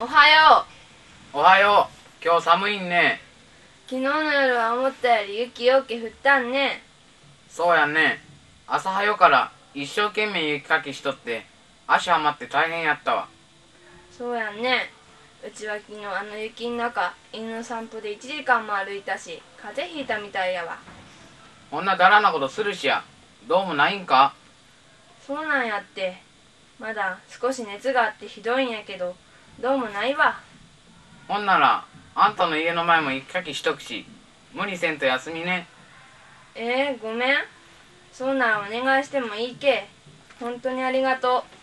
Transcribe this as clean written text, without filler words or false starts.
おはよおはよう。今日寒いんね。 う。昨日の夜は思ったより雪よけ降ったんね。 そうやんね。朝早から一生懸命雪かきしとって足はまって大変やったわ。 そうやんね。うちは昨日あの雪の中、犬の散歩で1時間も歩いたし、風邪ひいたみたいやわ。 こんなだらなことするしや。どうもないんか？ そうなんやって。まだ少し熱があってひどいんやけど、どうもないわ。 ほんならあんたの家の前も雪かきしとくし、無理せんと休みね。 ごめん。そうならお願いしてもいいけ。本当にありがとう。